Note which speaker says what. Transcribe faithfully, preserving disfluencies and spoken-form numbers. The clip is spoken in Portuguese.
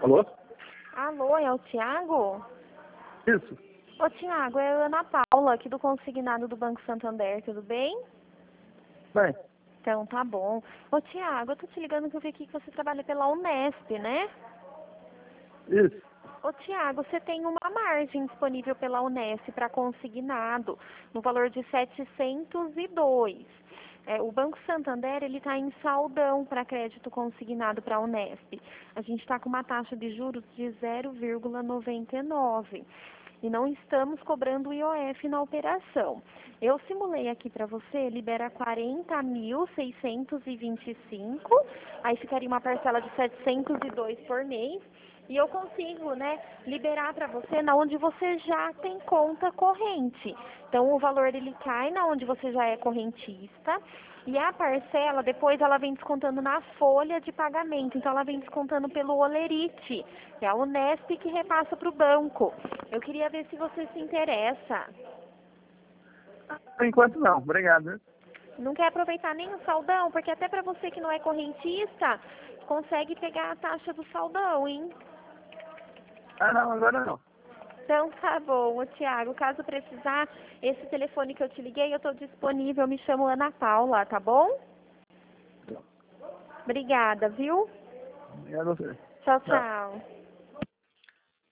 Speaker 1: Alô?
Speaker 2: Alô, é o Thiago?
Speaker 1: Isso.
Speaker 2: Ô, Thiago, é a Ana Paula, aqui do consignado do Banco Santander, tudo bem?
Speaker 1: Bem,
Speaker 2: Então, tá bom. Ô, Thiago, eu tô te ligando que eu vi aqui que você trabalha pela Unesp, né?
Speaker 1: isso.
Speaker 2: Ô, Thiago, você tem uma margem disponível pela Unesp para consignado, no valor de setecentos e dois. É, o Banco Santander ele está em saldão para crédito consignado para a Unesp. A gente está com uma taxa de juros de zero vírgula noventa e nove. E não estamos cobrando o I O F na operação. Eu simulei aqui para você, libera quarenta mil seiscentos e vinte e cinco, aí ficaria uma parcela de setecentos e dois por mês, e eu consigo, né, liberar para você na onde você já tem conta corrente. Então o valor ele cai na onde você já é correntista, e a parcela depois ela vem descontando na folha de pagamento. Então ela vem descontando pelo Olerite, que é a Unesp que repassa para o banco. Eu queria ver se você se interessa.
Speaker 1: Por enquanto não, obrigado. Né?
Speaker 2: Não quer aproveitar nem o saldão? Porque até para você que não é correntista, consegue pegar a taxa do saldão, hein?
Speaker 1: Ah, não, agora não.
Speaker 2: Então tá bom, ô, Thiago. Caso precisar, esse telefone que eu te liguei, eu estou disponível. Me chamo Ana Paula, tá bom? Obrigada, viu?
Speaker 1: Obrigado a você.
Speaker 2: Tchau,
Speaker 1: Tchau.
Speaker 2: tchau.